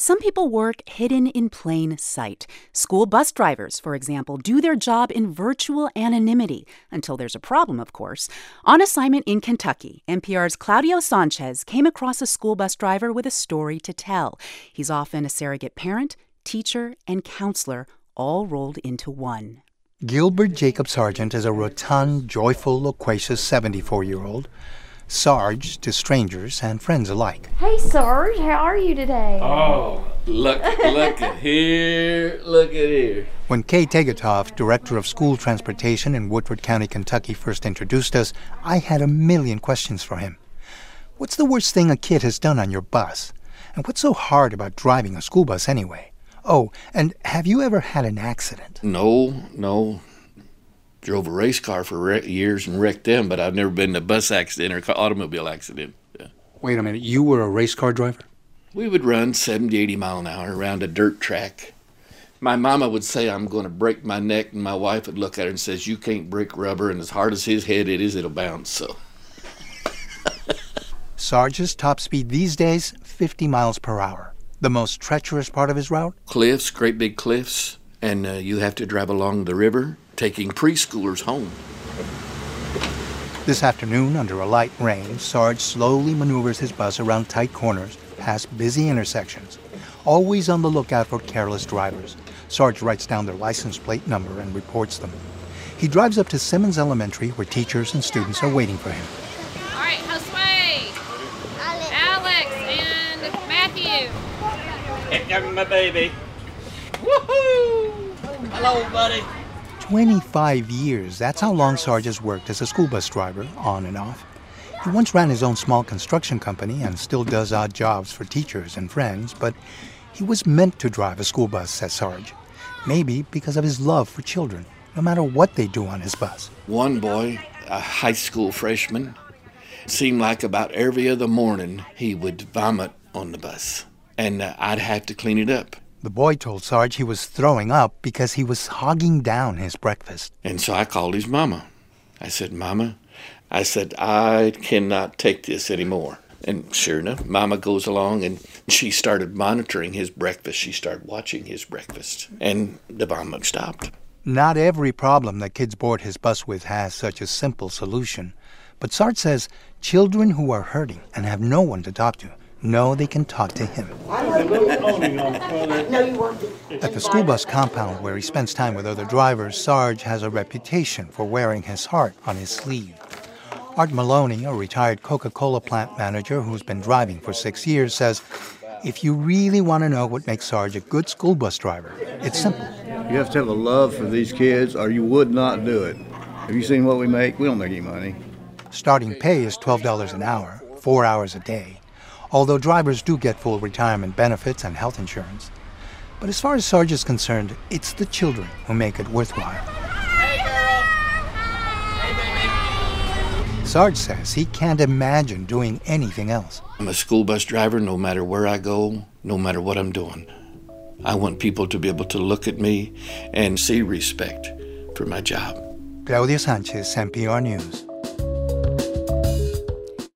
Some people work hidden in plain sight. School bus drivers, for example, do their job in virtual anonymity, until there's a problem, of course. On assignment in Kentucky, NPR's Claudio Sanchez came across a school bus driver with a story to tell. He's often a surrogate parent, teacher, and counselor, all rolled into one. Gilbert Jacob Sargent is a rotund, joyful, loquacious 74-year-old. Sarge to strangers and friends alike. Hey, Sarge, how are you today? Oh, look at here. When Kay Tegetoff, director of school transportation in Woodford County, Kentucky, first introduced us, I had a million questions for him. What's the worst thing a kid has done on your bus? And what's so hard about driving a school bus anyway? Oh, and have you ever had an accident? No. Drove a race car for years and wrecked them, but I've never been in a bus accident or automobile accident. Yeah. Wait a minute, you were a race car driver? We would run 70, 80 mile an hour around a dirt track. My mama would say I'm going to break my neck, and my wife would look at her and says, you can't break rubber, and as hard as his head it is, it'll bounce, so. Sarge's top speed these days, 50 miles per hour. The most treacherous part of his route? Cliffs, great big cliffs, and you have to drive along the river, taking preschoolers home. This afternoon, under a light rain, Sarge slowly maneuvers his bus around tight corners, past busy intersections. Always on the lookout for careless drivers, Sarge writes down their license plate number and reports them. He drives up to Simmons Elementary, where teachers and students are waiting for him. All right, Josue, Alex, and Matthew. Here comes my baby. Woohoo! Hello, buddy. 25 years, that's how long Sarge has worked as a school bus driver, on and off. He once ran his own small construction company and still does odd jobs for teachers and friends, but he was meant to drive a school bus, says Sarge. Maybe because of his love for children, no matter what they do on his bus. One boy, a high school freshman, seemed like about every other morning he would vomit on the bus, and I'd have to clean it up. The boy told Sarge he was throwing up because he was hogging down his breakfast. And so I called his mama. I said, Mama, I cannot take this anymore. And sure enough, Mama goes along and she started monitoring his breakfast. She started watching his breakfast. And the vomit stopped. Not every problem that kids board his bus with has such a simple solution. But Sarge says children who are hurting and have no one to talk to know they can talk to him. At the school bus compound where he spends time with other drivers, Sarge has a reputation for wearing his heart on his sleeve. Art Maloney, a retired Coca-Cola plant manager who's been driving for 6 years, says, if you really want to know what makes Sarge a good school bus driver, it's simple. You have to have a love for these kids or you would not do it. Have you seen what we make? We don't make any money. Starting pay is $12 an hour, 4 hours a day. Although drivers do get full retirement benefits and health insurance. But as far as Sarge is concerned, it's the children who make it worthwhile. Hey, girl. Hey, baby. Sarge says he can't imagine doing anything else. I'm a school bus driver no matter where I go, no matter what I'm doing. I want people to be able to look at me and see respect for my job. Claudio Sanchez, NPR News.